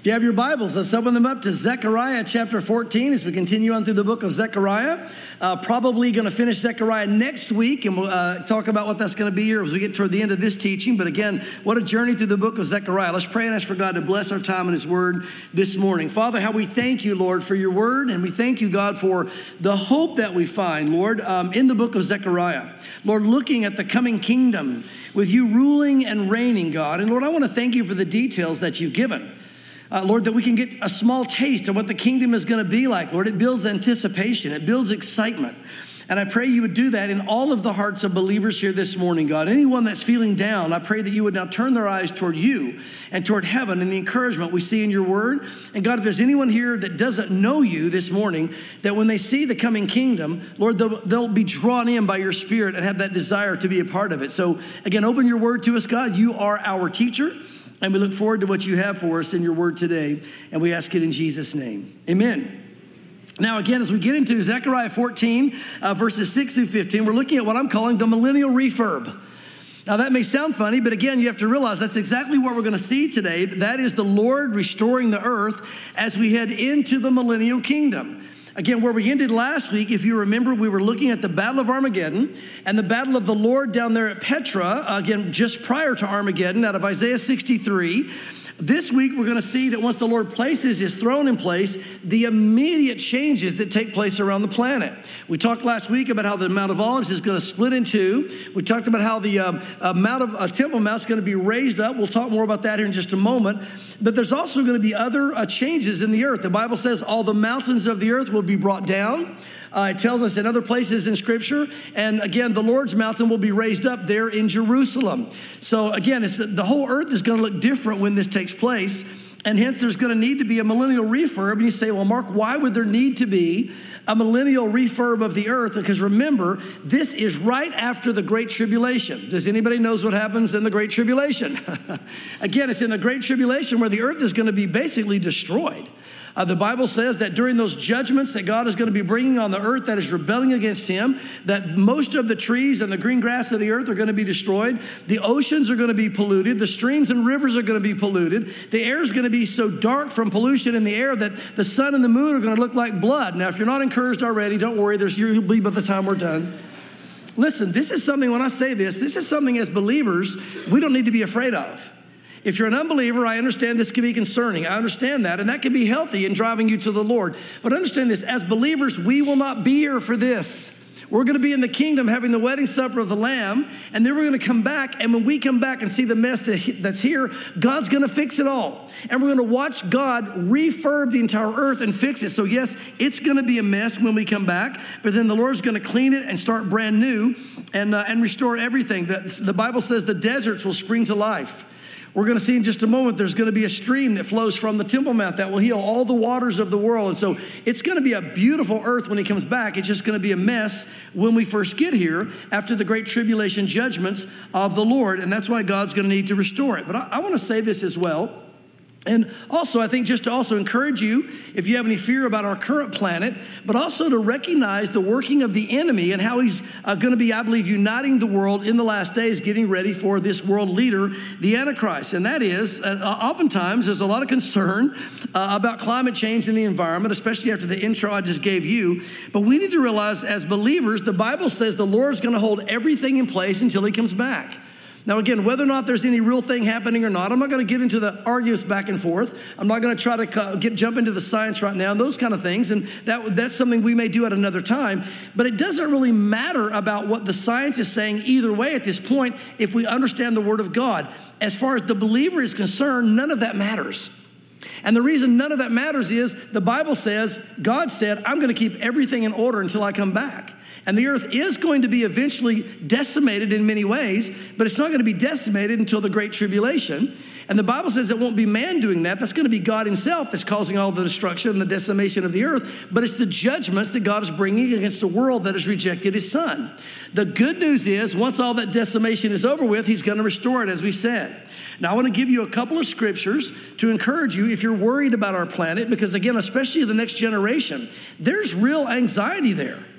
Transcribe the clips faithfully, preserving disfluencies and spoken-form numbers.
you have your Bibles, let's open them up to Zechariah chapter fourteen as we continue on through the book of Zechariah. Uh, probably going to finish Zechariah next week, and we'll uh, talk about what that's going to be here as we get toward the end of this teaching. But again, what a journey through the book of Zechariah. Let's pray and ask for God to bless our time in his word this morning. Father, how we thank you, Lord, for your word, and we thank you, God, for the hope that we find, Lord, um, in the book of Zechariah. Lord, looking at the coming kingdom with you ruling and reigning, God. And Lord, I want to thank you for the details that you've given. Uh, Lord, that we can get a small taste of what the kingdom is going to be like. Lord, it builds anticipation. It builds excitement. And I pray you would do that in all of the hearts of believers here this morning, God. Anyone that's feeling down, I pray that you would now turn their eyes toward you and toward heaven and the encouragement we see in your word. And God, if there's anyone here that doesn't know you this morning, that when they see the coming kingdom, Lord, they'll, they'll be drawn in by your spirit and have that desire to be a part of it. So again, open your word to us, God. You are our teacher. And we look forward to what you have for us in your word today. And we ask it in Jesus' name. Amen. Now, again, as we get into Zechariah fourteen, uh, verses six through fifteen, we're looking at what I'm calling the millennial refurb. Now, that may sound funny, but again, you have to realize that's exactly what we're going to see today. That is the Lord restoring the earth as we head into the millennial kingdom. Again, where we ended last week, if you remember, we were looking at the Battle of Armageddon and the battle of the Lord down there at Petra, again, just prior to Armageddon, out of Isaiah sixty-three. This week, we're going to see that once the Lord places his throne in place, the immediate changes that take place around the planet. We talked last week about how the Mount of Olives is going to split in two. We talked about how the um, uh, Mount of uh, Temple Mount is going to be raised up. We'll talk more about that here in just a moment. But there's also going to be other uh, changes in the earth. The Bible says all the mountains of the earth will be brought down. Uh, it tells us in other places in Scripture. And again, the Lord's mountain will be raised up there in Jerusalem. So again, it's the, the whole earth is going to look different when this takes place. And hence, there's going to need to be a millennial refurb. And you say, well, Mark, why would there need to be a millennial refurb of the earth? Because remember, this is right after the Great Tribulation. Does anybody knows what happens in the Great Tribulation? Again, it's in the Great Tribulation where the earth is going to be basically destroyed. Uh, the Bible says that during those judgments that God is going to be bringing on the earth that is rebelling against him, that most of the trees and the green grass of the earth are going to be destroyed. The oceans are going to be polluted. The streams and rivers are going to be polluted. The air is going to be so dark from pollution in the air that the sun and the moon are going to look like blood. Now, if you're not encouraged already, don't worry. There's, you'll be by the time we're done. Listen, this is something, when I say this, this is something as believers we don't need to be afraid of. If you're an unbeliever, I understand this can be concerning. I understand that, and that can be healthy in driving you to the Lord. But understand this, as believers, we will not be here for this. We're going to be in the kingdom having the wedding supper of the Lamb, and then we're going to come back, and when we come back and see the mess that, that's here, God's going to fix it all. And we're going to watch God refurb the entire earth and fix it. So yes, it's going to be a mess when we come back, but then the Lord's going to clean it and start brand new and, uh, and restore everything. The, the Bible says the deserts will spring to life. We're going to see in just a moment there's going to be a stream that flows from the Temple Mount that will heal all the waters of the world. And so it's going to be a beautiful earth when he comes back. It's just going to be a mess when we first get here after the great tribulation judgments of the Lord. And that's why God's going to need to restore it. But I, I want to say this as well. And also, I think just to also encourage you, if you have any fear about our current planet, but also to recognize the working of the enemy and how he's uh, going to be, I believe, uniting the world in the last days, getting ready for this world leader, the Antichrist. And that is, uh, oftentimes, there's a lot of concern uh, about climate change and the environment, especially after the intro I just gave you. But we need to realize, as believers, the Bible says the Lord's going to hold everything in place until he comes back. Now, again, whether or not there's any real thing happening or not, I'm not going to get into the arguments back and forth. I'm not going to try to get jump into the science right now and those kind of things. And that that's something we may do at another time. But it doesn't really matter about what the science is saying either way at this point if we understand the Word of God. As far as the believer is concerned, none of that matters. And the reason none of that matters is the Bible says, God said, I'm going to keep everything in order until I come back. And the earth is going to be eventually decimated in many ways, but it's not going to be decimated until the Great Tribulation. And the Bible says it won't be man doing that. That's going to be God himself that's causing all the destruction and the decimation of the earth. But it's the judgments that God is bringing against a world that has rejected his son. The good news is once all that decimation is over with, he's going to restore it, as we said. Now, I want to give you a couple of scriptures to encourage you if you're worried about our planet, because again, especially the next generation, there's real anxiety there.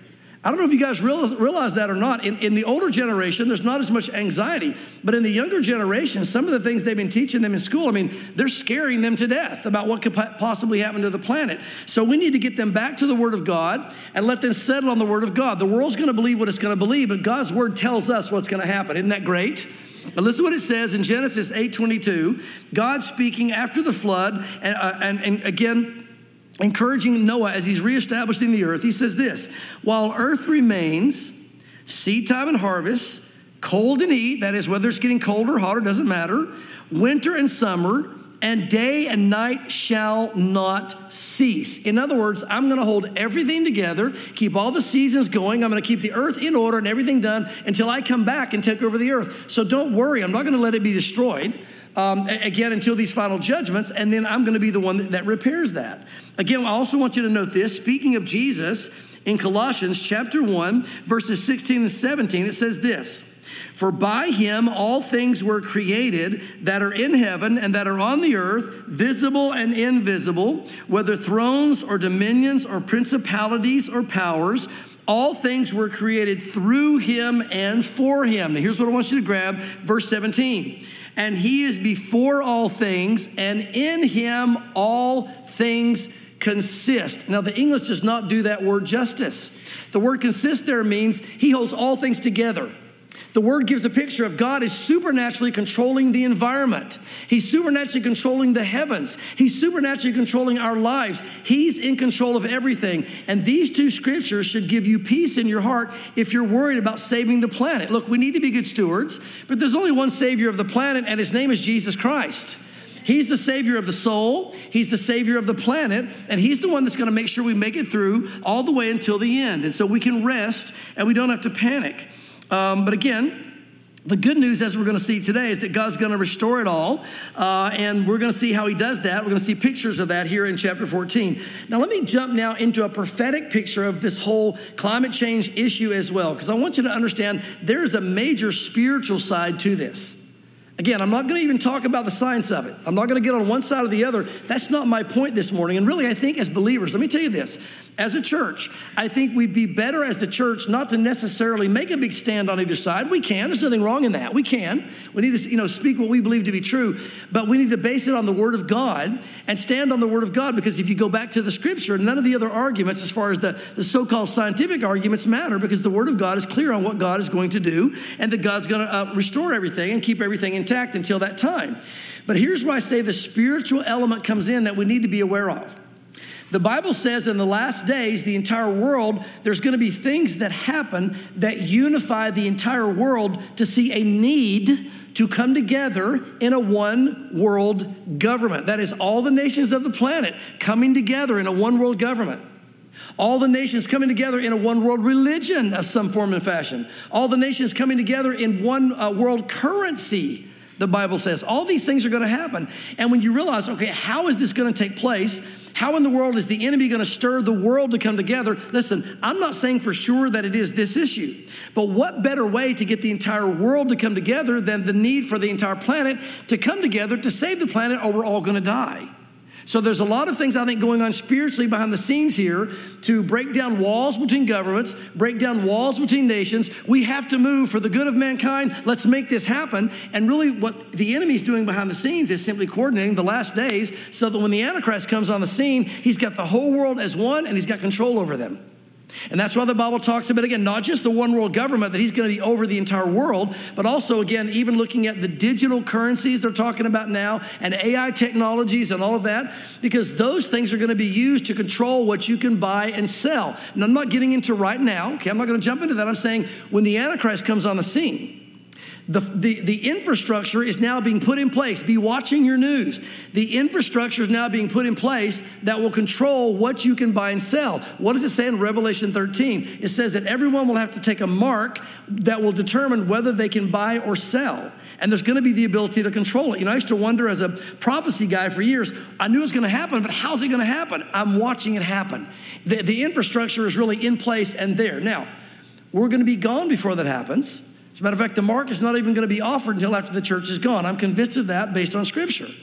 I don't know if you guys realize, realize that or not. In, in the older generation, there's not as much anxiety. But in the younger generation, some of the things they've been teaching them in school, I mean, they're scaring them to death about what could possibly happen to the planet. So we need to get them back to the Word of God and let them settle on the Word of God. The world's going to believe what it's going to believe, but God's Word tells us what's going to happen. Isn't that great? Now listen to what it says in Genesis eight twenty-two. God speaking after the flood, and, uh, and, and again, encouraging Noah as he's reestablishing the earth. He says this: while earth remains, seed time and harvest, cold and heat, that is whether it's getting cold or hotter, doesn't matter, winter and summer, and day and night shall not cease. In other words, I'm going to hold everything together, keep all the seasons going. I'm going to keep the earth in order and everything done until I come back and take over the earth. So don't worry, I'm not going to let it be destroyed. Um, again, until these final judgments, and then I'm going to be the one that, that repairs that. Again, I also want you to note this. Speaking of Jesus, in Colossians chapter one, verses sixteen and seventeen, it says this: for by him all things were created that are in heaven and that are on the earth, visible and invisible, whether thrones or dominions or principalities or powers. All things were created through him and for him. Now here's what I want you to grab, verse seventeen. And he is before all things, and in him all things consist. Now, the English does not do that word justice. The word consist there means he holds all things together. The word gives a picture of God is supernaturally controlling the environment. He's supernaturally controlling the heavens. He's supernaturally controlling our lives. He's in control of everything. And these two scriptures should give you peace in your heart if you're worried about saving the planet. Look, we need to be good stewards, but there's only one Savior of the planet, and his name is Jesus Christ. He's the Savior of the soul. He's the Savior of the planet. And he's the one that's going to make sure we make it through all the way until the end. And so we can rest and we don't have to panic. Um, but again, the good news, as we're going to see today, is that God's going to restore it all. Uh, and we're going to see how he does that. We're going to see pictures of that here in chapter fourteen. Now, let me jump now into a prophetic picture of this whole climate change issue as well, because I want you to understand there is a major spiritual side to this. Again, I'm not going to even talk about the science of it. I'm not going to get on one side or the other. That's not my point this morning. And really, I think as believers, let me tell you this. As a church, I think we'd be better as the church not to necessarily make a big stand on either side. We can. There's nothing wrong in that. We can. We need to, you know, speak what we believe to be true. But we need to base it on the Word of God and stand on the Word of God, because if you go back to the Scripture, none of the other arguments as far as the, the so-called scientific arguments matter, because the Word of God is clear on what God is going to do and that God's going to uh, restore everything and keep everything intact until that time. But here's why I say the spiritual element comes in that we need to be aware of. The Bible says in the last days, the entire world, there's going to be things that happen that unify the entire world to see a need to come together in a one world government. That is all the nations of the planet coming together in a one world government. All the nations coming together in a one world religion of some form and fashion. All the nations coming together in one uh, world currency. The Bible says all these things are going to happen. And when you realize, okay, how is this going to take place? How in the world is the enemy going to stir the world to come together? Listen, I'm not saying for sure that it is this issue, but what better way to get the entire world to come together than the need for the entire planet to come together to save the planet, or we're all going to die? So there's a lot of things, I think, going on spiritually behind the scenes here to break down walls between governments, break down walls between nations. We have to move for the good of mankind. Let's make this happen. And really what the enemy's doing behind the scenes is simply coordinating the last days so that when the Antichrist comes on the scene, he's got the whole world as one and he's got control over them. And that's why the Bible talks about, again, not just the one world government, that he's going to be over the entire world, but also, again, even looking at the digital currencies they're talking about now and A I technologies and all of that, because those things are going to be used to control what you can buy and sell. And I'm not getting into right now, okay, I'm not going to jump into that. I'm saying when the Antichrist comes on the scene, The, the, the infrastructure is now being put in place. Be watching your news. The infrastructure is now being put in place that will control what you can buy and sell. What does it say in Revelation thirteen? It says that everyone will have to take a mark that will determine whether they can buy or sell. And there's going to be the ability to control it. You know, I used to wonder as a prophecy guy for years, I knew it was going to happen, but how's it going to happen? I'm watching it happen. The, the infrastructure is really in place and there. Now, we're going to be gone before that happens. As a matter of fact, the mark is not even going to be offered until after the church is gone. I'm convinced of that based on Scripture.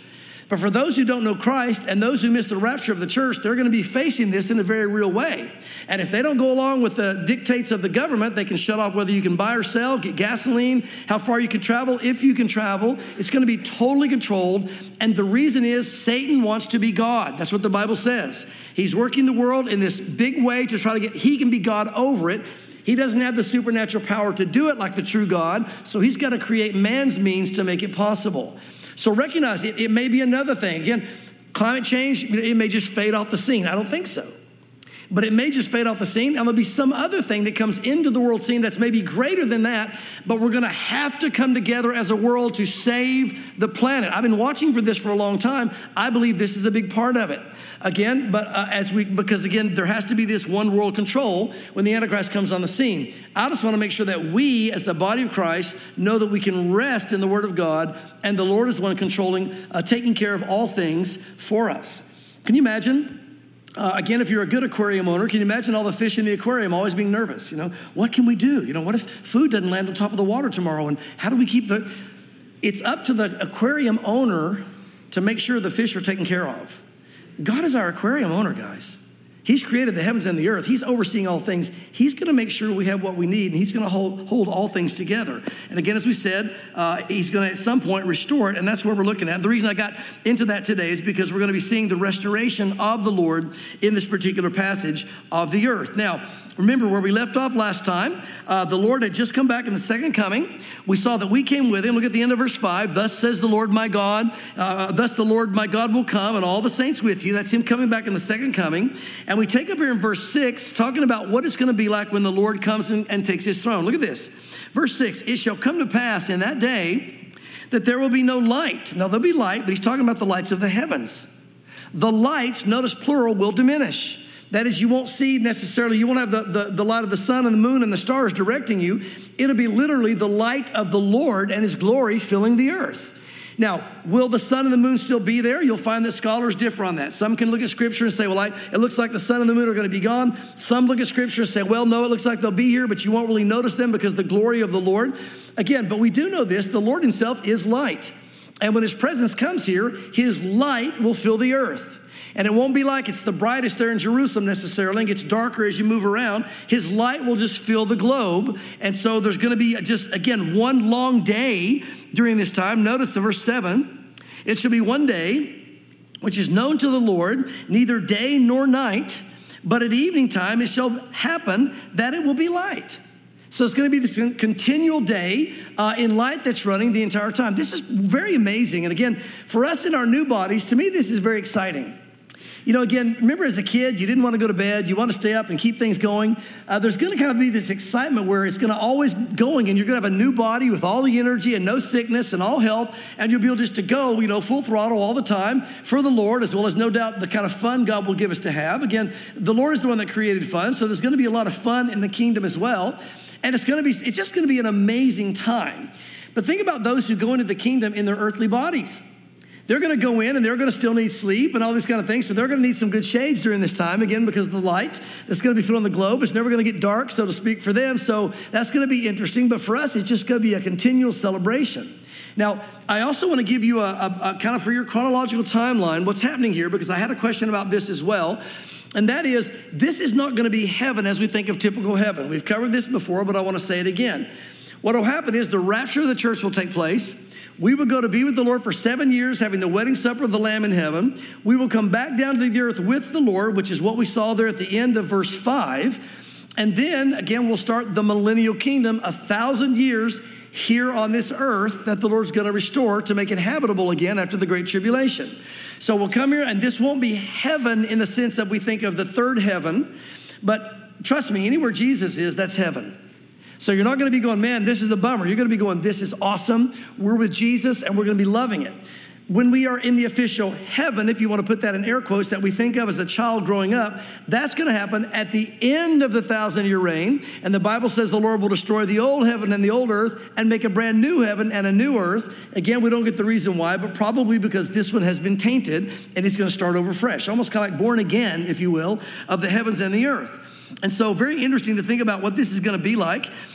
But for those who don't know Christ and those who miss the rapture of the church, they're going to be facing this in a very real way. And if they don't go along with the dictates of the government, they can shut off whether you can buy or sell, get gasoline, how far you can travel, if you can travel. It's going to be totally controlled. And the reason is Satan wants to be God. That's what the Bible says. He's working the world in this big way to try to get, he can be God over it. He doesn't have the supernatural power to do it like the true God. So he's got to create man's means to make it possible. So recognize it, it may be another thing. Again, climate change, it may just fade off the scene. I don't think so. But it may just fade off the scene, and there'll be some other thing that comes into the world scene that's maybe greater than that, but we're going to have to come together as a world to save the planet. I've been watching for this for a long time. I believe this is a big part of it. Again, but uh, as we, because again, there has to be this one world control when the Antichrist comes on the scene. I just want to make sure that we, as the body of Christ, know that we can rest in the Word of God, and the Lord is the one controlling, uh, taking care of all things for us. Can you imagine? Uh, again, if you're a good aquarium owner, can you imagine all the fish in the aquarium always being nervous? You know, what can we do? You know, what if food doesn't land on top of the water tomorrow? And how do we keep the... It's up to the aquarium owner to make sure the fish are taken care of. God is our aquarium owner, guys. He's created the heavens and the earth. He's overseeing all things. He's going to make sure we have what we need, and he's going to hold, hold all things together. And again, as we said, uh, he's going to at some point restore it, and that's where we're looking at. The reason I got into that today is because we're going to be seeing the restoration of the Lord in this particular passage of the earth. Now, remember where we left off last time. Uh, the Lord had just come back in the second coming. We saw that we came with him. Look at the end of verse five. Thus says the Lord my God. Uh, thus the Lord my God will come, and all the saints with you. That's him coming back in the second coming. And we take up here in verse six, talking about what it's going to be like when the Lord comes and, and takes his throne. Look at this. Verse six, it shall come to pass in that day that there will be no light. Now there'll be light, but he's talking about the lights of the heavens. The lights, notice plural, will diminish. That is, you won't see necessarily, you won't have the, the, the light of the sun and the moon and the stars directing you. It'll be literally the light of the Lord and his glory filling the earth. Now, will the sun and the moon still be there? You'll find that scholars differ on that. Some can look at Scripture and say, well, I, it looks like the sun and the moon are going to be gone. Some look at Scripture and say, well, no, it looks like they'll be here, but you won't really notice them because of the glory of the Lord. Again, but we do know this, the Lord himself is light. And when his presence comes here, his light will fill the earth. And it won't be like it's the brightest there in Jerusalem necessarily. It gets darker as you move around. His light will just fill the globe. And so there's going to be just, again, one long day during this time. Notice in verse seven, it shall be one day, which is known to the Lord, neither day nor night, but at evening time it shall happen that it will be light. So it's going to be this continual day uh, in light that's running the entire time. This is very amazing. And again, for us in our new bodies, to me, this is very exciting. You know, again, remember as a kid, you didn't want to go to bed. You want to stay up and keep things going. Uh, there's going to kind of be this excitement where it's going to always going, and you're going to have a new body with all the energy and no sickness and all health, and you'll be able just to go, you know, full throttle all the time for the Lord, as well as no doubt the kind of fun God will give us to have. Again, the Lord is the one that created fun, so there's going to be a lot of fun in the kingdom as well. And it's going to be, it's just going to be an amazing time. But think about those who go into the kingdom in their earthly bodies. They're going to go in and they're going to still need sleep and all these kind of things. So they're going to need some good shades during this time, again, because of the light that's going to be filling the globe. It's never going to get dark, so to speak, for them. So that's going to be interesting. But for us, it's just going to be a continual celebration. Now, I also want to give you a, a, a kind of for your chronological timeline, what's happening here, because I had a question about this as well. And that is, this is not going to be heaven as we think of typical heaven. We've covered this before, but I want to say it again. What will happen is the rapture of the church will take place. We will go to be with the Lord for seven years, having the wedding supper of the Lamb in heaven. We will come back down to the earth with the Lord, which is what we saw there at the end of verse five. And then, again, we'll start the millennial kingdom, a thousand years here on this earth that the Lord's going to restore to make it habitable again after the Great Tribulation. So we'll come here, and this won't be heaven in the sense that we think of the third heaven. But trust me, anywhere Jesus is, that's heaven. So you're not going to be going, man, this is a bummer. You're going to be going, this is awesome. We're with Jesus, and we're going to be loving it. When we are in the official heaven, if you want to put that in air quotes, that we think of as a child growing up, that's going to happen at the end of the thousand-year reign. And the Bible says the Lord will destroy the old heaven and the old earth and make a brand new heaven and a new earth. Again, we don't get the reason why, but probably because this one has been tainted, and it's going to start over fresh, almost kind of like born again, if you will, of the heavens and the earth. And so very interesting to think about what this is going to be like.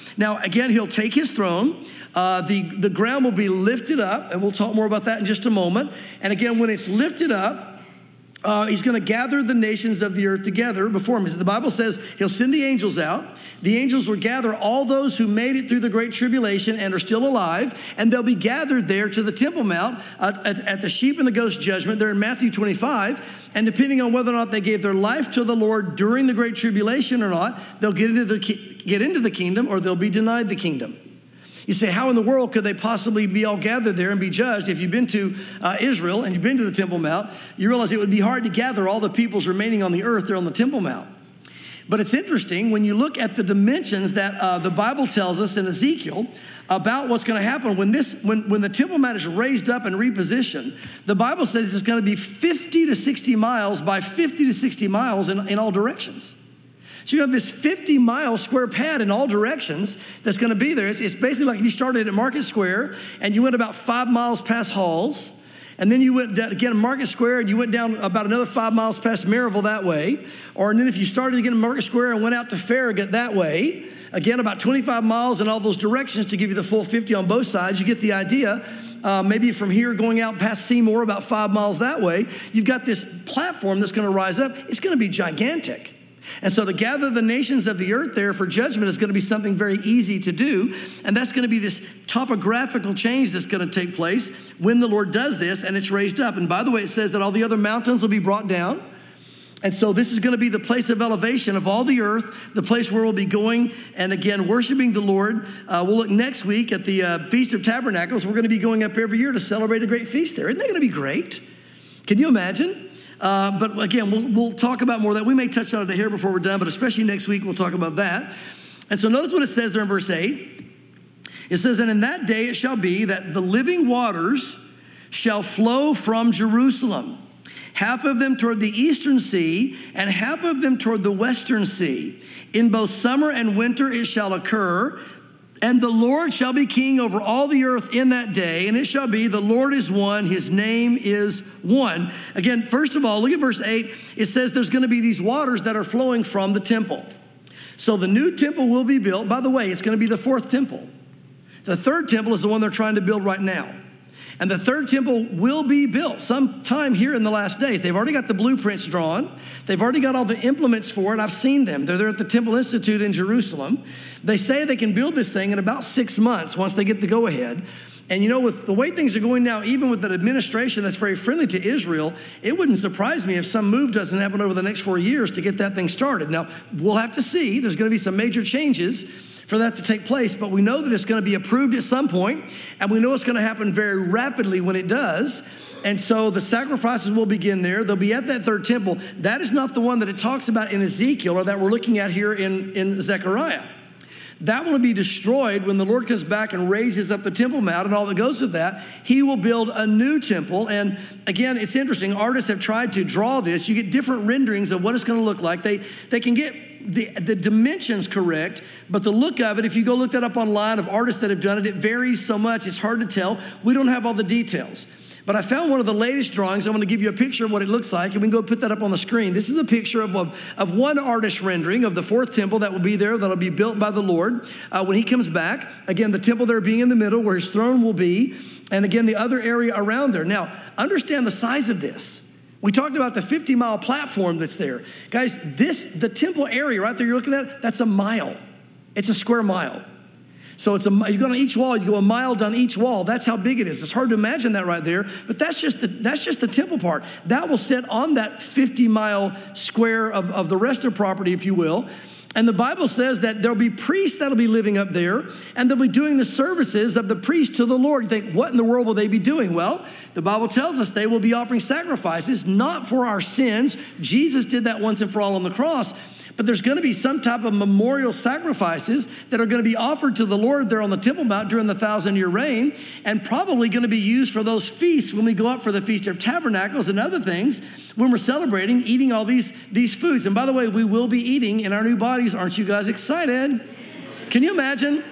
Now, again, he'll take his throne. Uh, the, the ground will be lifted up, and we'll talk more about that in just a moment. And again, when it's lifted up, Uh, he's going to gather the nations of the earth together before him. The Bible says he'll send the angels out. The angels will gather all those who made it through the great tribulation and are still alive, and they'll be gathered there to the Temple Mount uh, at, at the sheep and the goat judgment. They're in Matthew twenty-five. And depending on whether or not they gave their life to the Lord during the great tribulation or not, they'll get into the, get into the kingdom, or they'll be denied the kingdom. You say, how in the world could they possibly be all gathered there and be judged? If you've been to uh, Israel and you've been to the Temple Mount, you realize it would be hard to gather all the peoples remaining on the earth there on the Temple Mount. But it's interesting when you look at the dimensions that uh, the Bible tells us in Ezekiel about what's going to happen when this, when, when the Temple Mount is raised up and repositioned. The Bible says it's going to be fifty to sixty miles by fifty to sixty miles in, in all directions. So you have this fifty mile square pad in all directions that's going to be there. It's, it's basically like if you started at Market Square and you went about five miles past Halls, and then you went again to Market Square and you went down about another five miles past Maryville that way. Or and then if you started again at Market Square and went out to Farragut that way, again about twenty-five miles in all those directions to give you the full fifty on both sides. You get the idea. Uh, maybe from here going out past Seymour about five miles that way, you've got this platform that's going to rise up. It's going to be gigantic. And so to gather the nations of the earth there for judgment is going to be something very easy to do. And that's going to be this topographical change that's going to take place when the Lord does this and it's raised up. And by the way, it says that all the other mountains will be brought down. And so this is going to be the place of elevation of all the earth, the place where we'll be going and again worshiping the Lord. Uh, we'll look next week at the uh, Feast of Tabernacles. We're going to be going up every year to celebrate a great feast there. Isn't that going to be great? Can you imagine? Uh, but again, we'll, we'll talk about more of that. We may touch on it here before we're done, but especially next week, we'll talk about that. And so notice what it says there in verse eight. It says, and in that day it shall be that the living waters shall flow from Jerusalem, half of them toward the eastern sea and half of them toward the western sea. In both summer and winter it shall occur. And the Lord shall be king over all the earth in that day. And it shall be, the Lord is one, his name is one. Again, first of all, look at verse eight. It says there's going to be these waters that are flowing from the temple. So the new temple will be built. By the way, it's going to be the fourth temple. The third temple is the one they're trying to build right now. And the third temple will be built sometime here in the last days. They've already got the blueprints drawn. They've already got all the implements for it. I've seen them. They're there at the Temple Institute in Jerusalem. They say they can build this thing in about six months once they get the go-ahead. And you know, with the way things are going now, even with an administration that's very friendly to Israel, it wouldn't surprise me if some move doesn't happen over the next four years to get that thing started. Now, we'll have to see. There's going to be some major changes for that to take place, but we know that it's going to be approved at some point, and we know it's going to happen very rapidly when it does. And so the sacrifices will begin there. They'll be at that third temple. That is not the one that it talks about in Ezekiel or that we're looking at here in, in Zechariah. That will be destroyed when the Lord comes back and raises up the Temple Mount and all that goes with that. He will build a new temple. And again, it's interesting. Artists have tried to draw this. You get different renderings of what it's going to look like. They, they can get the, the dimensions correct, but the look of it, if you go look that up online of artists that have done it, it varies so much. It's hard to tell. We don't have all the details. But I found one of the latest drawings. I'm going to give you a picture of what it looks like, and we can go put that up on the screen. This is a picture of, of, of one artist rendering of the fourth temple that will be there, that will be built by the Lord uh, when he comes back. Again, the temple there being in the middle where his throne will be, and again, the other area around there. Now, understand the size of this. We talked about the fifty mile platform that's there. Guys, this, the temple area right there you're looking at, that's a mile. It's a square mile. So it's a, you go on each wall, you go a mile down each wall. That's how big it is. It's hard to imagine that right there, but that's just the, that's just the temple part. That will sit on that fifty mile square of, of the rest of property, if you will. And the Bible says that there'll be priests that'll be living up there, and they'll be doing the services of the priest to the Lord. You think, what in the world will they be doing? Well, the Bible tells us they will be offering sacrifices, not for our sins. Jesus did that once and for all on the cross. But there's going to be some type of memorial sacrifices that are going to be offered to the Lord there on the Temple Mount during the thousand-year reign, and probably going to be used for those feasts when we go up for the Feast of Tabernacles and other things when we're celebrating, eating all these, these foods. And by the way, we will be eating in our new bodies. Aren't you guys excited? Can you imagine?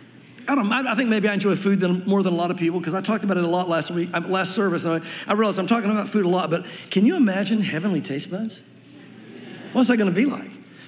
I don't. I think maybe I enjoy food than, more than a lot of people because I talked about it a lot last week, last service. And I, I realized I'm talking about food a lot, but can you imagine heavenly taste buds? What's that going to be like?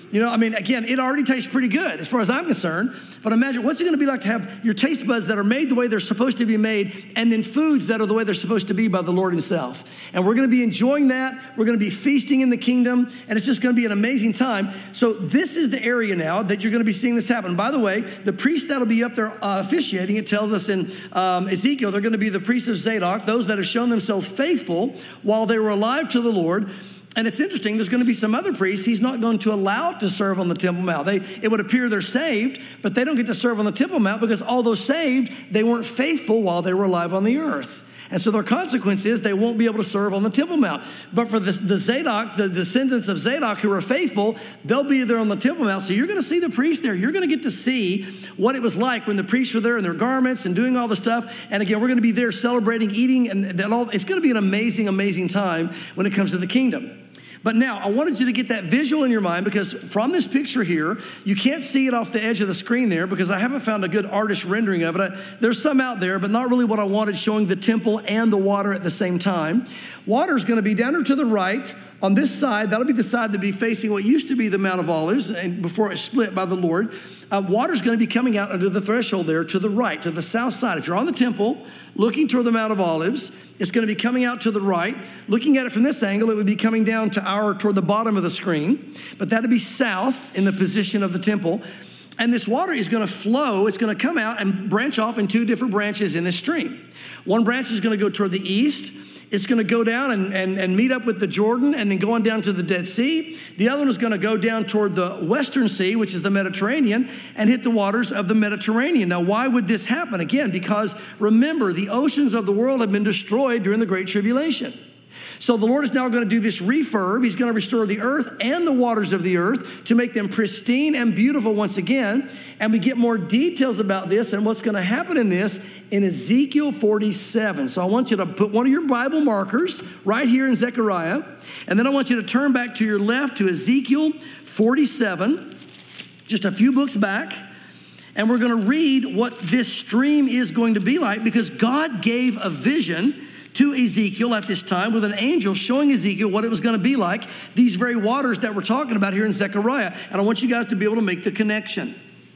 You know, I mean, again, it already tastes pretty good as far as I'm concerned. But imagine, what's it going to be like to have your taste buds that are made the way they're supposed to be made, and then foods that are the way they're supposed to be by the Lord himself. And we're going to be enjoying that. We're going to be feasting in the kingdom, and it's just going to be an amazing time. So this is the area now that you're going to be seeing this happen. By the way, the priest that'll be up there uh, officiating, it tells us in um, Ezekiel, they're going to be the priests of Zadok, those that have shown themselves faithful while they were alive to the Lord. And it's interesting, there's going to be some other priests he's not going to allow to serve on the Temple Mount. They, it would appear they're saved, but they don't get to serve on the Temple Mount because although saved, they weren't faithful while they were alive on the earth. And so their consequence is they won't be able to serve on the Temple Mount. But for the, the Zadok, the descendants of Zadok who are faithful, they'll be there on the Temple Mount. So you're going to see the priests there. You're going to get to see what it was like when the priests were there in their garments and doing all the stuff. And again, we're going to be there celebrating, eating, and, and all. It's going to be an amazing, amazing time when it comes to the kingdom. But now, I wanted you to get that visual in your mind because from this picture here, you can't see it off the edge of the screen there because I haven't found a good artist rendering of it. I, there's some out there, but not really what I wanted, showing the temple and the water at the same time. Water is going to be down here to the right. On this side, that'll be the side that'll be facing what used to be the Mount of Olives and before it split by the Lord. Uh, water's going to be coming out under the threshold there to the right, to the south side. If you're on the temple, looking toward the Mount of Olives, it's going to be coming out to the right. Looking at it from this angle, it would be coming down to our, toward the bottom of the screen. But that'd be south in the position of the temple. And this water is going to flow. It's going to come out and branch off in two different branches in this stream. One branch is going to go toward the east. It's going to go down and, and, and meet up with the Jordan and then go on down to the Dead Sea. The other one is going to go down toward the Western Sea, which is the Mediterranean, and hit the waters of the Mediterranean. Now, why would this happen? Again, because remember, the oceans of the world have been destroyed during the Great Tribulation. So the Lord is now going to do this refurb. He's going to restore the earth and the waters of the earth to make them pristine and beautiful once again. And we get more details about this and what's going to happen in this in Ezekiel forty-seven. So I want you to put one of your Bible markers right here in Zechariah. And then I want you to turn back to your left to Ezekiel forty-seven, just a few books back. And we're going to read what this stream is going to be like because God gave a vision to Ezekiel at this time with an angel showing Ezekiel what it was going to be like, these very waters that we're talking about here in Zechariah. And I want you guys to be able to make the connection.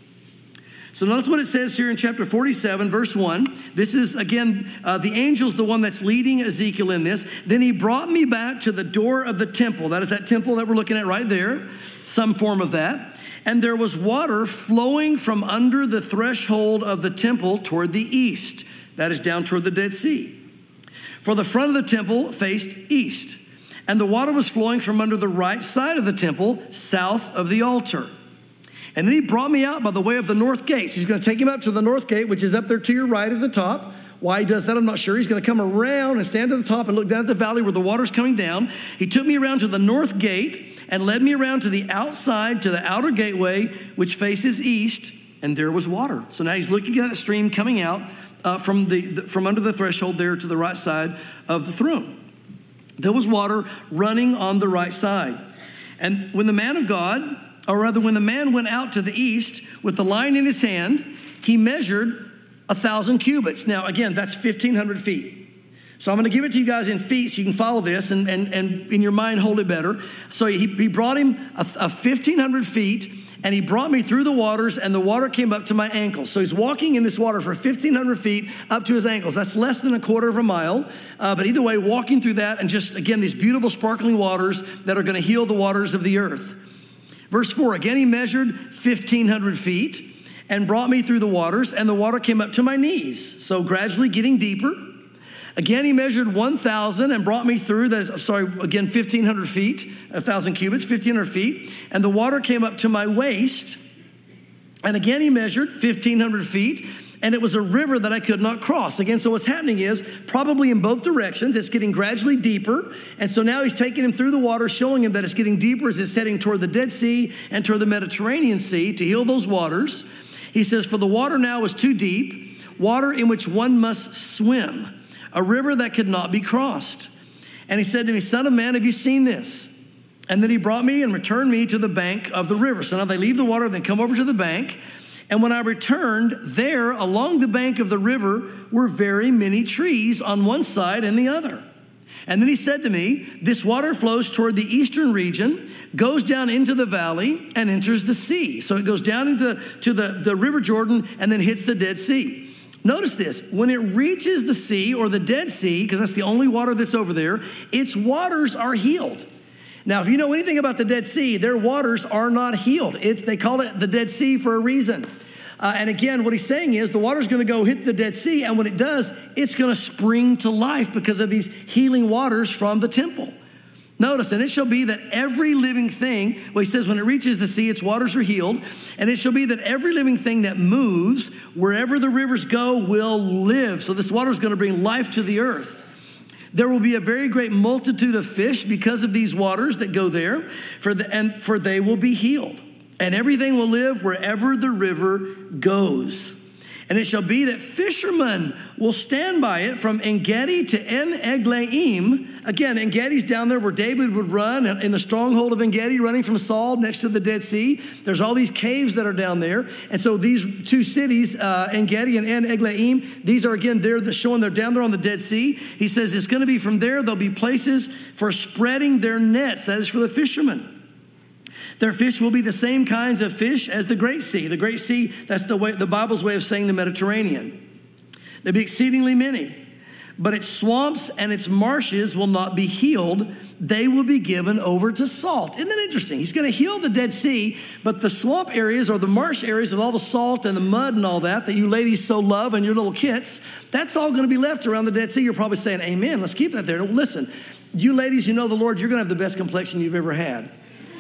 So notice what it says here in chapter forty-seven, verse one. This is, again, uh, the angel's the one that's leading Ezekiel in this. Then he brought me back to the door of the temple. That is that temple that we're looking at right there, some form of that. And there was water flowing from under the threshold of the temple toward the east. That is down toward the Dead Sea. For the front of the temple faced east, and the water was flowing from under the right side of the temple, south of the altar. And then he brought me out by the way of the north gate. So he's going to take him up to the north gate, which is up there to your right at the top. Why he does that, I'm not sure. He's going to come around and stand at the top and look down at the valley where the water's coming down. He took me around to the north gate and led me around to the outside, to the outer gateway, which faces east, and there was water. So now he's looking at that stream coming out Uh, from the, the from under the threshold there to the right side of the throne. There was water running on the right side. And when the man of God, or rather when the man went out to the east with the line in his hand, he measured a thousand cubits. Now, again, that's fifteen hundred feet. So I'm going to give it to you guys in feet so you can follow this and, and, and in your mind hold it better. So he, he brought him a, a fifteen hundred feet, and he brought me through the waters, and the water came up to my ankles. So he's walking in this water for fifteen hundred feet up to his ankles. That's less than a quarter of a mile. Uh, but either way, walking through that and just, again, these beautiful sparkling waters that are going to heal the waters of the earth. Verse four, again, he measured fifteen hundred feet and brought me through the waters, and the water came up to my knees. So gradually getting deeper. Again, he measured one thousand and brought me through, that is, I'm sorry, again, fifteen hundred feet, one thousand cubits, fifteen hundred feet. And the water came up to my waist. And again, he measured fifteen hundred feet. And it was a river that I could not cross. Again, so what's happening is probably in both directions, it's getting gradually deeper. And so now he's taking him through the water, showing him that it's getting deeper as it's heading toward the Dead Sea and toward the Mediterranean Sea to heal those waters. He says, for the water now was too deep, water in which one must swim, a river that could not be crossed. And he said to me, son of man, have you seen this? And then he brought me and returned me to the bank of the river. So now they leave the water, then come over to the bank. And when I returned, there along the bank of the river were very many trees on one side and the other. And then he said to me, this water flows toward the eastern region, goes down into the valley, and enters the sea. So it goes down into to the, the River Jordan and then hits the Dead Sea. Notice this, when it reaches the sea or the Dead Sea, because that's the only water that's over there, its waters are healed. Now, if you know anything about the Dead Sea, their waters are not healed. It's, they call it the Dead Sea for a reason. Uh, and again, what he's saying is the water's going to go hit the Dead Sea, and when it does, it's going to spring to life because of these healing waters from the temple. Notice, and it shall be that every living thing, well, he says when it reaches the sea, its waters are healed. And it shall be that every living thing that moves, wherever the rivers go, will live. So this water is going to bring life to the earth. There will be a very great multitude of fish because of these waters that go there, for the, and for they will be healed. And everything will live wherever the river goes. And it shall be that fishermen will stand by it from En-Gedi to En-Eglaim. Again, En-Gedi's down there where David would run in the stronghold of En-Gedi, running from Saul next to the Dead Sea. There's all these caves that are down there. And so these two cities, uh, En-Gedi and En-Eglaim, these are, again, they're showing they're down there on the Dead Sea. He says it's going to be from there. There'll be places for spreading their nets. That is for the fishermen. Their fish will be the same kinds of fish as the Great Sea. The Great Sea, that's the way, the Bible's way of saying the Mediterranean. They'll be exceedingly many. But its swamps and its marshes will not be healed. They will be given over to salt. Isn't that interesting? He's going to heal the Dead Sea, but the swamp areas or the marsh areas with all the salt and the mud and all that that you ladies so love and your little kits, that's all going to be left around the Dead Sea. You're probably saying, amen, let's keep that there. Listen, you ladies, you know the Lord, you're going to have the best complexion you've ever had.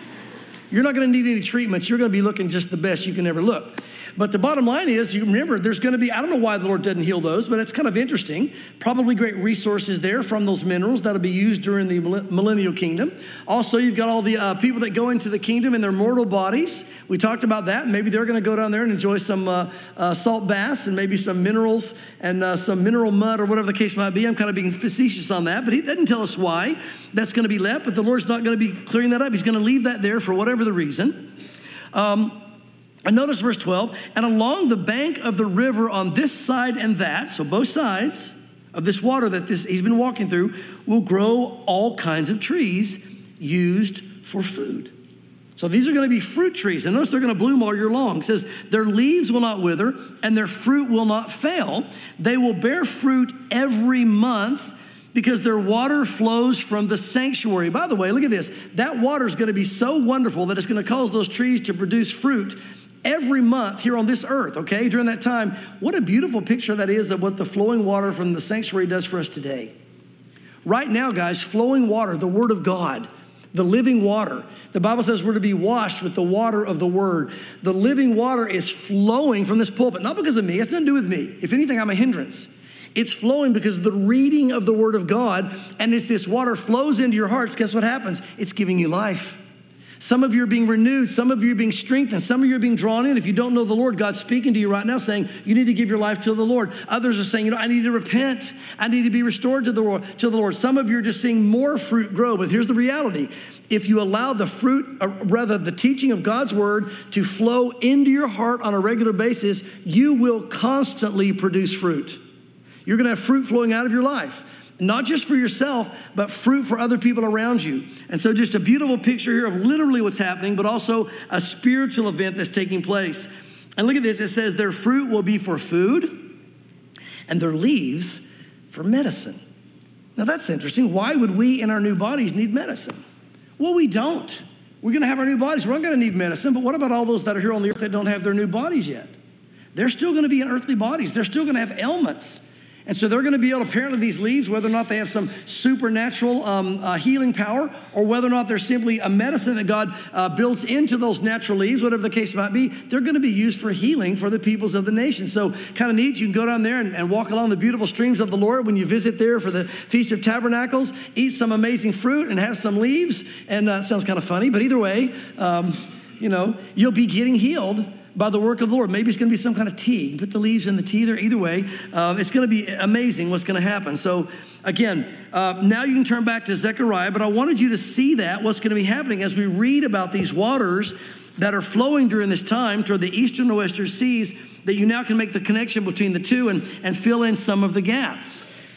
You're not going to need any treatments. You're going to be looking just the best you can ever look. But the bottom line is, you remember, there's going to be, I don't know why the Lord doesn't heal those, but it's kind of interesting. Probably great resources there from those minerals that'll be used during the millennial kingdom. Also, you've got all the uh, people that go into the kingdom in their mortal bodies. We talked about that. Maybe they're going to go down there and enjoy some uh, uh, salt baths and maybe some minerals and uh, some mineral mud or whatever the case might be. I'm kind of being facetious on that, but he doesn't tell us why that's going to be left. But the Lord's not going to be clearing that up. He's going to leave that there for whatever the reason. Um, And notice verse twelve, and along the bank of the river on this side and that, so both sides of this water that this he's been walking through, will grow all kinds of trees used for food. So these are going to be fruit trees. And notice they're going to bloom all year long. It says, their leaves will not wither and their fruit will not fail. They will bear fruit every month because their water flows from the sanctuary. By the way, look at this. That water is going to be so wonderful that it's going to cause those trees to produce fruit every month here on this earth, okay, during that time. What a beautiful picture that is of what the flowing water from the sanctuary does for us today. Right now, guys, flowing water, the Word of God, the living water. The Bible says we're to be washed with the water of the Word. The living water is flowing from this pulpit, not because of me. It's nothing to do with me. If anything, I'm a hindrance. It's flowing because of the reading of the Word of God, and as this water flows into your hearts, guess what happens? It's giving you life. Some of you are being renewed. Some of you are being strengthened. Some of you are being drawn in. If you don't know the Lord, God's speaking to you right now saying, you need to give your life to the Lord. Others are saying, you know, I need to repent. I need to be restored to the Lord. To the Lord. Some of you are just seeing more fruit grow. But here's the reality. If you allow the fruit, or rather the teaching of God's word to flow into your heart on a regular basis, you will constantly produce fruit. You're going to have fruit flowing out of your life. Not just for yourself, but fruit for other people around you. And so just a beautiful picture here of literally what's happening, but also a spiritual event that's taking place. And look at this. It says their fruit will be for food and their leaves for medicine. Now that's interesting. Why would we in our new bodies need medicine? Well, we don't. We're going to have our new bodies. We're not going to need medicine. But what about all those that are here on the earth that don't have their new bodies yet? They're still going to be in earthly bodies. They're still going to have ailments. And so they're going to be able to, apparently these leaves, whether or not they have some supernatural um, uh, healing power, or whether or not they're simply a medicine that God uh, builds into those natural leaves, whatever the case might be, they're going to be used for healing for the peoples of the nation. So kind of neat. You can go down there and, and walk along the beautiful streams of the Lord when you visit there for the Feast of Tabernacles, eat some amazing fruit and have some leaves. And uh, sounds kind of funny, but either way, um, you know, you'll be getting healed by the work of the Lord. Maybe it's going to be some kind of tea. Put the leaves in the tea there. Either way, uh, it's going to be amazing what's going to happen. So again, uh, now you can turn back to Zechariah, but I wanted you to see that, what's going to be happening as we read about these waters that are flowing during this time toward the eastern and western seas, that you now can make the connection between the two and, and fill in some of the gaps.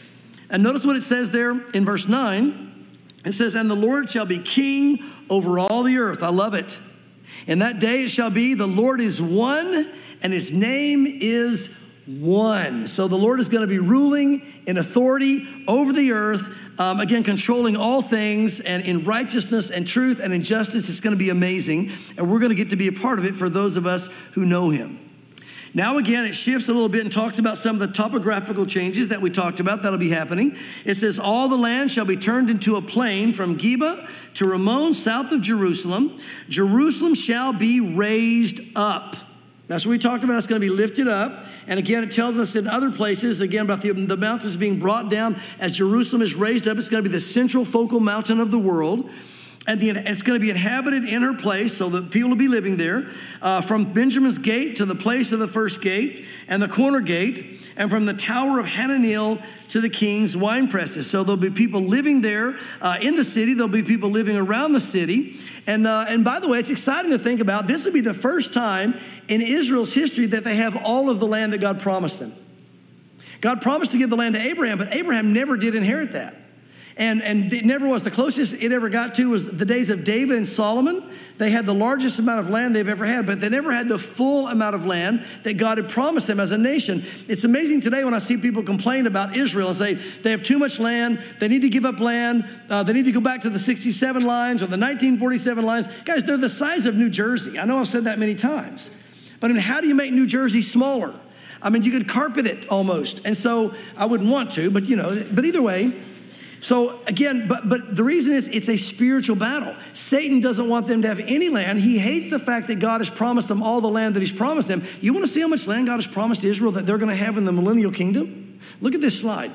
And notice what it says there in verse nine. It says, and the Lord shall be king over all the earth. I love it. In that day it shall be, the Lord is one, and his name is one. So the Lord is going to be ruling in authority over the earth, um, again, controlling all things, and in righteousness and truth and in justice. It's going to be amazing, and we're going to get to be a part of it for those of us who know him. Now, again, it shifts a little bit and talks about some of the topographical changes that we talked about that'll be happening. It says, all the land shall be turned into a plain from Geba to Ramon, south of Jerusalem. Jerusalem shall be raised up. That's what we talked about. It's going to be lifted up. And again, it tells us in other places, again, about the, the mountains being brought down as Jerusalem is raised up. It's going to be the central focal mountain of the world. And the, it's going to be inhabited in her place, so that people will be living there, uh, from Benjamin's gate to the place of the first gate and the corner gate, and from the tower of Hananeel to the king's wine presses. So there'll be people living there uh, in the city. There'll be people living around the city. And, uh, and by the way, it's exciting to think about. This will be the first time in Israel's history that they have all of the land that God promised them. God promised to give the land to Abraham, but Abraham never did inherit that. And, and it never was. The closest it ever got to was the days of David and Solomon. They had the largest amount of land they've ever had, but they never had the full amount of land that God had promised them as a nation. It's amazing today when I see people complain about Israel and say they have too much land, they need to give up land, uh, they need to go back to the sixty-seven lines or the nineteen forty-seven lines. Guys, they're the size of New Jersey. I know I've said that many times. But I mean, how do you make New Jersey smaller? I mean, you could carpet it almost. And so I wouldn't want to, but you know, but either way. So again, but but the reason is it's a spiritual battle. Satan doesn't want them to have any land. He hates the fact that God has promised them all the land that he's promised them. You want to see how much land God has promised Israel that they're going to have in the millennial kingdom? Look at this slide.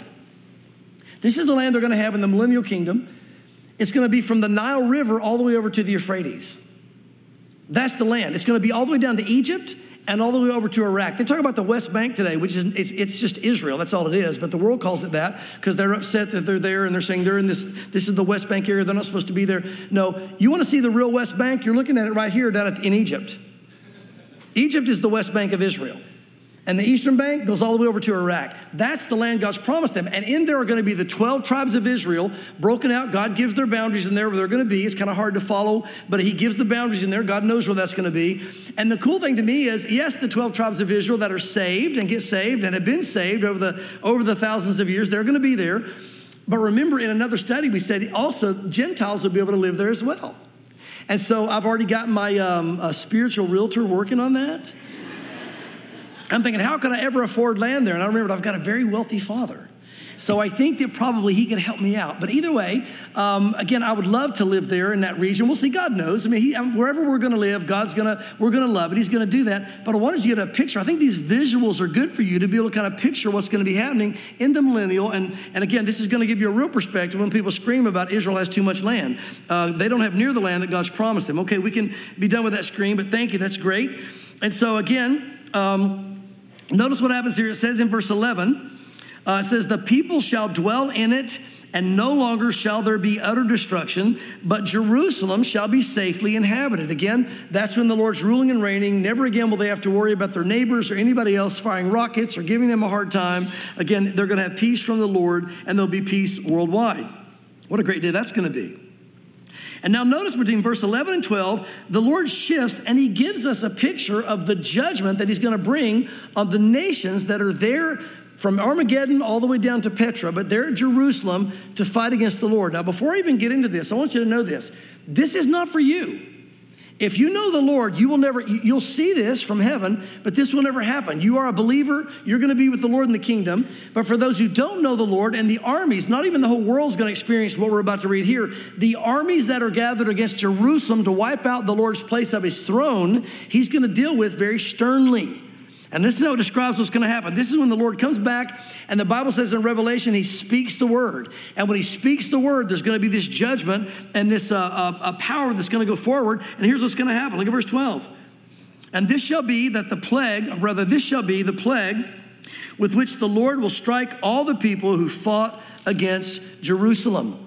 This is the land they're going to have in the millennial kingdom. It's going to be from the Nile River all the way over to the Euphrates. That's the land. It's going to be all the way down to Egypt and all the way over to Iraq. They talk about the West Bank today, which is, it's, it's just Israel. That's all it is. But the world calls it that because they're upset that they're there and they're saying they're in this, this is the West Bank area. They're not supposed to be there. No, you want to see the real West Bank? You're looking at it right here down at, in Egypt. Egypt is the West Bank of Israel. And the Eastern Bank goes all the way over to Iraq. That's the land God's promised them. And in there are going to be the twelve tribes of Israel broken out. God gives their boundaries in there where they're going to be. It's kind of hard to follow, but he gives the boundaries in there. God knows where that's going to be. And the cool thing to me is, yes, the twelve tribes of Israel that are saved and get saved and have been saved over the, over the thousands of years, they're going to be there. But remember, in another study, we said also Gentiles will be able to live there as well. And so I've already got my um, uh, spiritual realtor working on that. I'm thinking, how could I ever afford land there? And I remembered I've got a very wealthy father. So I think that probably he could help me out. But either way, um, again, I would love to live there in that region. We'll see. God knows. I mean, he, wherever we're going to live, God's going to, we're going to love it. He's going to do that. But I wanted you to get a picture. I think these visuals are good for you to be able to kind of picture what's going to be happening in the millennial. And, and again, this is going to give you a real perspective when people scream about Israel has too much land. Uh, they don't have near the land that God's promised them. Okay, we can be done with that scream, but thank you. That's great. And so again, um, notice what happens here. It says in verse eleven, uh, it says, the people shall dwell in it, and no longer shall there be utter destruction, but Jerusalem shall be safely inhabited. Again, that's when the Lord's ruling and reigning. Never again will they have to worry about their neighbors or anybody else firing rockets or giving them a hard time. Again, they're going to have peace from the Lord, and there'll be peace worldwide. What a great day that's going to be. And now notice between verse eleven and twelve, the Lord shifts and he gives us a picture of the judgment that he's going to bring on the nations that are there from Armageddon all the way down to Petra, but they're at Jerusalem to fight against the Lord. Now, before I even get into this, I want you to know this. This is not for you. If you know the Lord, you will never, you'll see this from heaven, but this will never happen. You are a believer. You're going to be with the Lord in the kingdom. But for those who don't know the Lord and the armies, not even the whole world's going to experience what we're about to read here. The armies that are gathered against Jerusalem to wipe out the Lord's place of his throne, he's going to deal with very sternly. And this is how it describes what's going to happen. This is when the Lord comes back, and the Bible says in Revelation, he speaks the word. And when he speaks the word, there's going to be this judgment and this uh, uh, uh, power that's going to go forward. And here's what's going to happen. Look at verse twelve. And this shall be that the plague, or rather this shall be the plague with which the Lord will strike all the people who fought against Jerusalem.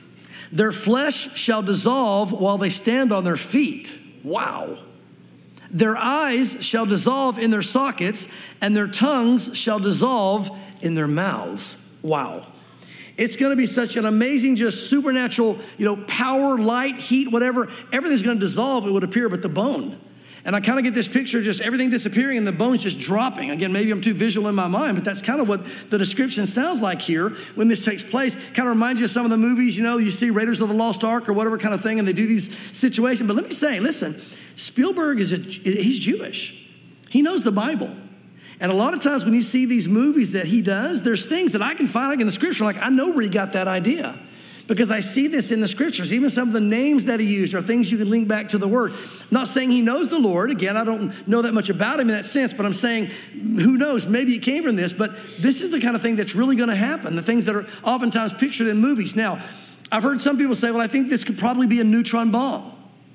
Their flesh shall dissolve while they stand on their feet. Wow. Their eyes shall dissolve in their sockets, and their tongues shall dissolve in their mouths. Wow. It's going to be such an amazing, just supernatural, you know, power, light, heat, whatever. Everything's going to dissolve, it would appear, but the bone. And I kind of get this picture of just everything disappearing and the bones just dropping. Again, maybe I'm too visual in my mind, but that's kind of what the description sounds like here when this takes place. Kind of reminds you of some of the movies, you know, you see Raiders of the Lost Ark or whatever kind of thing, and they do these situations. But let me say, listen, Spielberg is a, he's Jewish. He knows the Bible. And a lot of times when you see these movies that he does, there's things that I can find like in the scripture, like I know where he got that idea. Because I see this in the scriptures. Even some of the names that he used are things you can link back to the word. I'm not saying he knows the Lord. Again, I don't know that much about him in that sense, but I'm saying, who knows, maybe it came from this, but this is the kind of thing that's really going to happen, the things that are oftentimes pictured in movies. Now, I've heard some people say, well, I think this could probably be a neutron bomb.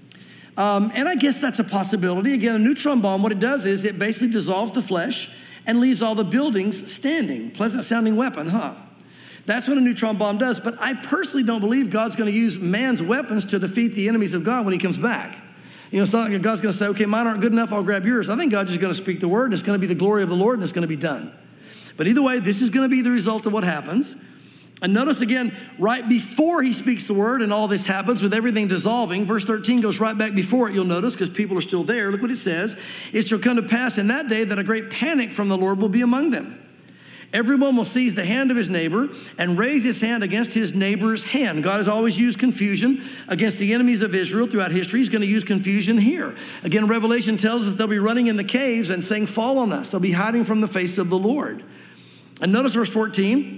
Um, and I guess that's a possibility. Again, a neutron bomb, what it does is it basically dissolves the flesh and leaves all the buildings standing. Pleasant sounding weapon, huh? That's what a neutron bomb does. But I personally don't believe God's going to use man's weapons to defeat the enemies of God when he comes back. You know, it's not like God's going to say, okay, mine aren't good enough, I'll grab yours. I think God's just going to speak the word, and it's going to be the glory of the Lord, and it's going to be done. But either way, this is going to be the result of what happens. And notice again, right before he speaks the word and all this happens with everything dissolving, verse thirteen goes right back before it, you'll notice, because people are still there. Look what it says. It shall come to pass in that day that a great panic from the Lord will be among them. Everyone will seize the hand of his neighbor and raise his hand against his neighbor's hand. God has always used confusion against the enemies of Israel throughout history. He's going to use confusion here. Again, Revelation tells us they'll be running in the caves and saying, fall on us. They'll be hiding from the face of the Lord. And notice verse fourteen.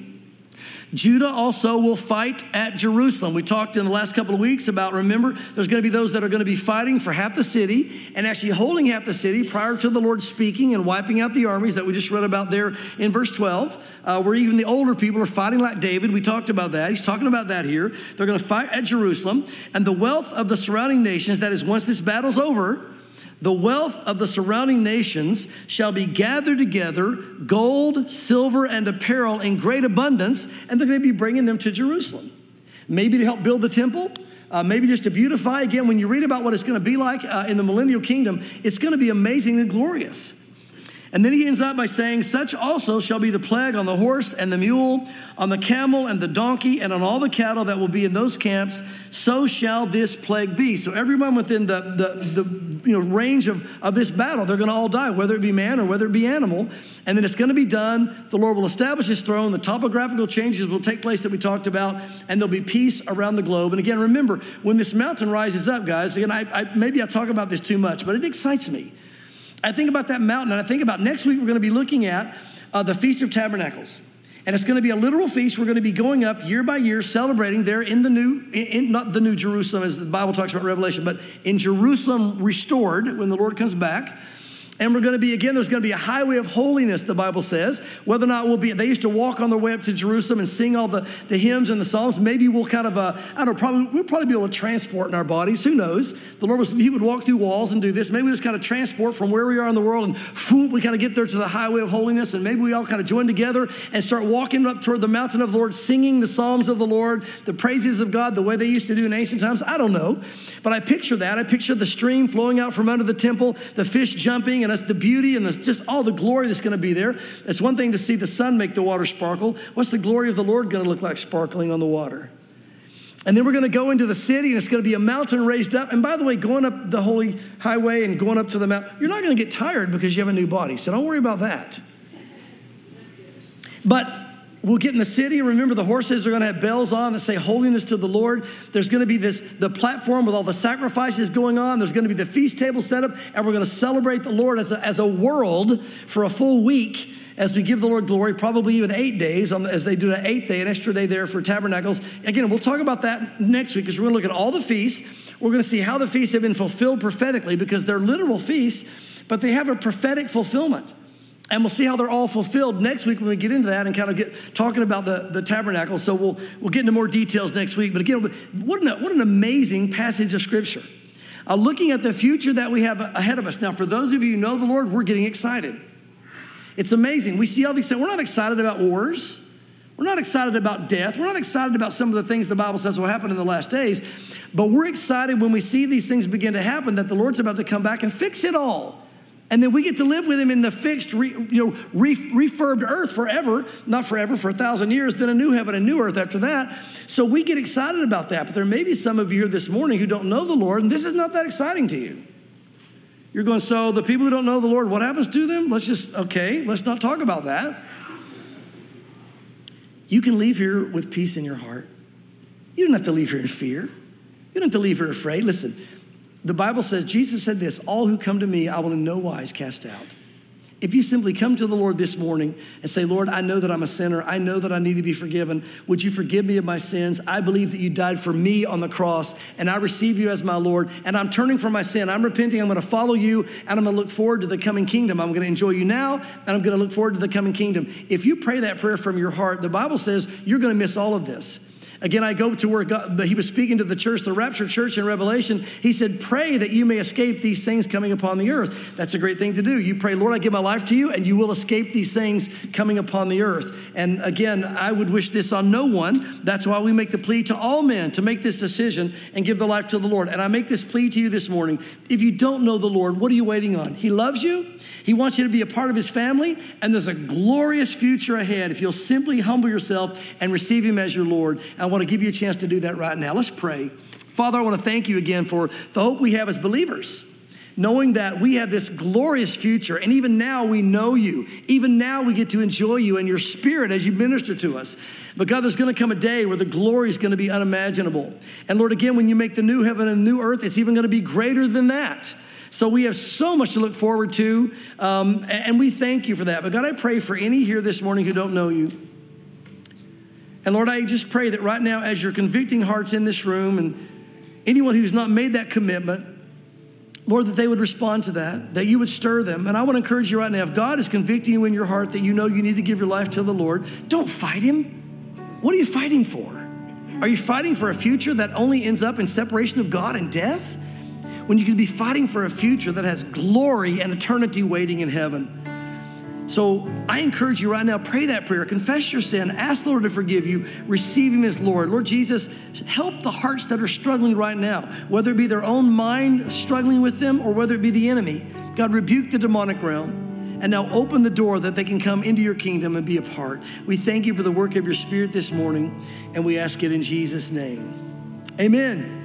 Judah also will fight at Jerusalem. We talked in the last couple of weeks about, remember, there's going to be those that are going to be fighting for half the city and actually holding half the city prior to the Lord speaking and wiping out the armies that we just read about there in verse twelve, uh, where even the older people are fighting like David. We talked about that. He's talking about that here. They're going to fight at Jerusalem, and the wealth of the surrounding nations, that is, once this battle's over, the wealth of the surrounding nations shall be gathered together, gold, silver, and apparel in great abundance, and they're going to be bringing them to Jerusalem. Maybe to help build the temple, uh, maybe just to beautify. Again, when you read about what it's going to be like uh, in the millennial kingdom, it's going to be amazing and glorious. And then he ends up by saying, such also shall be the plague on the horse and the mule, on the camel and the donkey, and on all the cattle that will be in those camps. So shall this plague be. So everyone within the, the, the you know, range of, of this battle, they're going to all die, whether it be man or whether it be animal. And then it's going to be done. The Lord will establish his throne. The topographical changes will take place that we talked about, and there'll be peace around the globe. And again, remember, when this mountain rises up, guys, again, I, I, maybe I talk about this too much, but it excites me. I think about that mountain, and I think about next week we're going to be looking at uh, the Feast of Tabernacles. And it's going to be a literal feast. We're going to be going up year by year, celebrating there in the new, in, in, not the new Jerusalem as the Bible talks about Revelation, but in Jerusalem restored when the Lord comes back. And we're going to be, again, there's going to be a highway of holiness, the Bible says. Whether or not we'll be, they used to walk on their way up to Jerusalem and sing all the, the hymns and the psalms. Maybe we'll kind of, uh, I don't know, probably, we'll probably be able to transport in our bodies. Who knows? The Lord was, he would walk through walls and do this. Maybe we just kind of transport from where we are in the world and whoop, we kind of get there to the highway of holiness. And maybe we all kind of join together and start walking up toward the mountain of the Lord, singing the psalms of the Lord, the praises of God, the way they used to do in ancient times. I don't know. But I picture that. I picture the stream flowing out from under the temple, the fish jumping, and that's the beauty and the, just all the glory that's going to be there. It's one thing to see the sun make the water sparkle. What's the glory of the Lord going to look like sparkling on the water? And then we're going to go into the city, and it's going to be a mountain raised up. And by the way, going up the holy highway and going up to the mountain, you're not going to get tired because you have a new body. So don't worry about that. But we'll get in the city. Remember, the horses are going to have bells on that say holiness to the Lord. There's going to be this, the platform with all the sacrifices going on. There's going to be the feast table set up, and we're going to celebrate the Lord as a, as a world for a full week as we give the Lord glory, probably even eight days on the, as they do an eighth day, an extra day there for tabernacles. Again, we'll talk about that next week because we're going to look at all the feasts. We're going to see how the feasts have been fulfilled prophetically because they're literal feasts, but they have a prophetic fulfillment. And we'll see how they're all fulfilled next week when we get into that and kind of get talking about the, the tabernacle. So we'll we'll get into more details next week. But again, what an, what an amazing passage of Scripture. Uh, looking at the future that we have ahead of us. Now, for those of you who know the Lord, we're getting excited. It's amazing. We see all these things. We're not excited about wars. We're not excited about death. We're not excited about some of the things the Bible says will happen in the last days. But we're excited when we see these things begin to happen, that the Lord's about to come back and fix it all. And then we get to live with him in the fixed, re, you know, re, refurbed earth forever, not forever, for a thousand years, then a new heaven, a new earth after that. So we get excited about that. But there may be some of you here this morning who don't know the Lord, and this is not that exciting to you. You're going, so the people who don't know the Lord, what happens to them? Let's just, okay, let's not talk about that. You can leave here with peace in your heart. You don't have to leave here in fear. You don't have to leave here afraid. Listen, the Bible says, Jesus said this, all who come to me, I will in no wise cast out. If you simply come to the Lord this morning and say, Lord, I know that I'm a sinner. I know that I need to be forgiven. Would you forgive me of my sins? I believe that you died for me on the cross, and I receive you as my Lord, and I'm turning from my sin. I'm repenting. I'm going to follow you, and I'm going to look forward to the coming kingdom. I'm going to enjoy you now, and I'm going to look forward to the coming kingdom. If you pray that prayer from your heart, the Bible says you're going to miss all of this. Again, I go to where God, he was speaking to the church, the rapture church in Revelation. He said, pray that you may escape these things coming upon the earth. That's a great thing to do. You pray, Lord, I give my life to you, and you will escape these things coming upon the earth. And again, I would wish this on no one. That's why we make the plea to all men to make this decision and give their life to the Lord. And I make this plea to you this morning. If you don't know the Lord, what are you waiting on? He loves you. He wants you to be a part of his family, and there's a glorious future ahead if you'll simply humble yourself and receive him as your Lord. I want to give you a chance to do that right now. Let's pray. Father, I want to thank you again for the hope we have as believers, knowing that we have this glorious future, and even now we know you. Even now we get to enjoy you and your spirit as you minister to us. But God, there's going to come a day where the glory is going to be unimaginable. And Lord, again, when you make the new heaven and new earth, it's even going to be greater than that. So we have so much to look forward to, um, and we thank you for that. But God, I pray for any here this morning who don't know you. And Lord, I just pray that right now, as you're convicting hearts in this room, and anyone who's not made that commitment, Lord, that they would respond to that, that you would stir them. And I want to encourage you right now, if God is convicting you in your heart that you know you need to give your life to the Lord, don't fight him. What are you fighting for? Are you fighting for a future that only ends up in separation of God and death? When you could be fighting for a future that has glory and eternity waiting in heaven. So I encourage you right now, pray that prayer, confess your sin, ask the Lord to forgive you, receive him as Lord. Lord Jesus, help the hearts that are struggling right now, whether it be their own mind struggling with them or whether it be the enemy. God, rebuke the demonic realm and now open the door that they can come into your kingdom and be a part. We thank you for the work of your Spirit this morning, and we ask it in Jesus' name. Amen.